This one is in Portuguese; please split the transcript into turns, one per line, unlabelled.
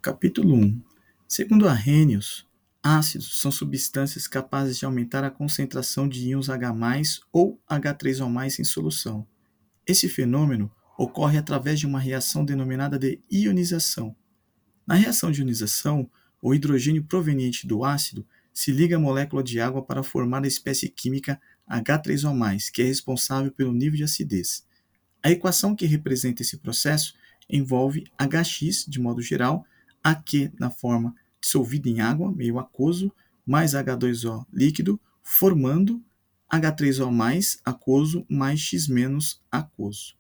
Capítulo 1. Segundo Arrhenius, ácidos são substâncias capazes de aumentar a concentração de íons H+, ou H3O+, em solução. Esse fenômeno ocorre através de uma reação denominada de ionização. Na reação de ionização, o hidrogênio proveniente do ácido se liga à molécula de água para formar a espécie química H3O+, que é responsável pelo nível de acidez. A equação que representa esse processo envolve Hx, de modo geral, Aq na forma dissolvida em água, meio aquoso, mais H2O líquido, formando H3O aquoso mais X aquoso.